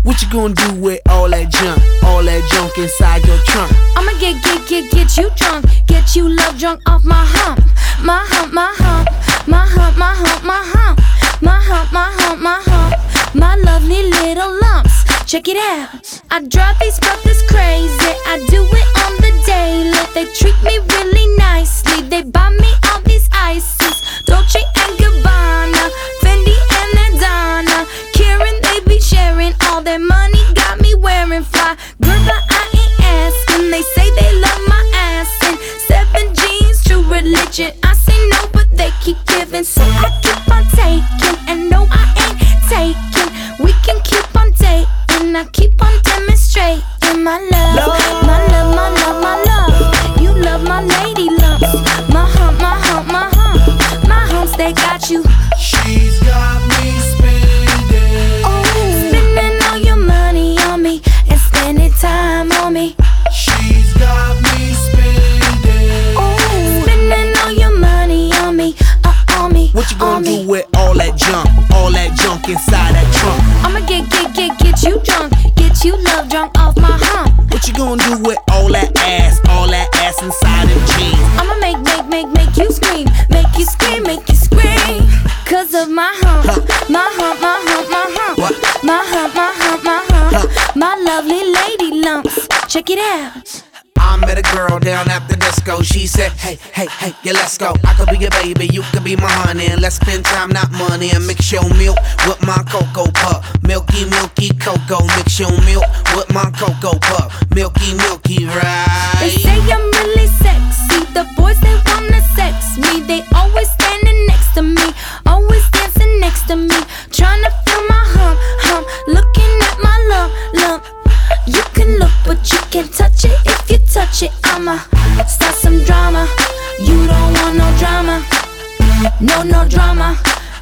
What you gonna do with all that junk inside your trunk? I'ma get you drunk, get you love drunk off my hump, my hump, my hump, my hump, my hump, my hump, my hump, my hump, my hump, my lovely little lumps. Check it out. I drive these brothers crazy. I do it on the daily. They treat me really nicely. They buy me all these ices, Dolce and Gabbana, Fendi and Adana, Karen. They be sharing all their money. Got me wearing fly. Girl, but I ain't asking. They say they love my ass and 7 jeans, true religion. I say no, but they keep giving, so I keep on taking. And no, I ain't taking. We can keep on dating. I keep on demonstrating my love, my love, my love, my love. You love my lady lumps, my hump, my hump, my hump, my humps. They got you. She's got me spending. Oh, spending all your money on me and spending time on me. She's got me spending. Oh, spending all your money on me, on me. What you gonna do with all that junk inside that trunk? I'ma get you drunk, get you love drunk off my hump. What you gonna do with all that ass inside them jeans? I'ma make you scream, make you scream, make you scream. Cause of my hump, my hump, my hump, my hump, What? my hump, my hump, my hump, my lovely lady lumps. Check it out. I met a girl down at the disco. She said, hey, yeah, let's go. I could be your baby, you could be my honey, and let's spend time, not money. And mix your milk with my cocoa puff. Milky, milky cocoa. Mix your milk with my cocoa puff. Milky, milky, right? They say I'm really sexy. The boys, they wanna sex me. They always standing next to me, always dancing next to me, trying to feel my hump, looking at my lump. You can look, but you can't touch it. If you touch it, I'ma start some drama. You don't want no drama, no drama,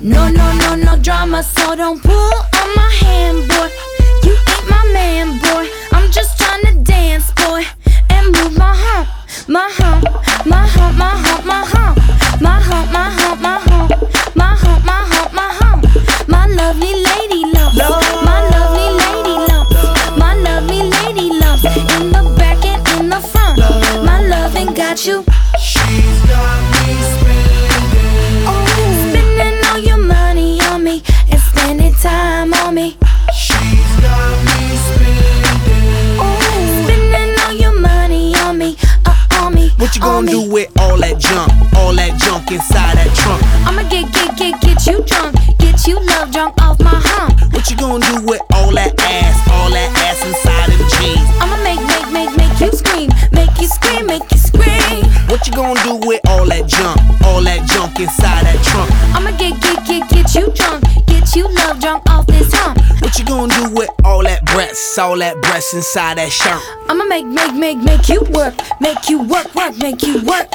no drama. So don't pull on my hand, boy. You ain't my man, boy. I'm just trying to dance, boy, and move my hump, my hump, my hump, my hump, my hump, my hump, my hump, my hump, my hump, my hump, my hump, my lovely lady lumps, my lovely lady lumps, my lovely lady lumps, in the back and in the front. My loving got you. She's got me spending. Oh, spending all your money on me and spending time on me. She's got me spending. Oh, spending all your money on me, on me. What you gonna do with all that junk inside that trunk? I'ma get you drunk, get you love drunk off my hump. What you gonna do with all that ass inside them jeans? I'ma make you scream, make you scream, make you scream. What you gonna do with all that junk inside that trunk? I'ma get you drunk, get you love drunk off this hump. What you gonna do with all that breasts inside that shirt? I'ma make you work, make you work, make you work.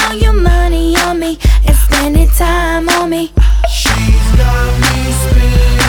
Time on me. She's got me spending.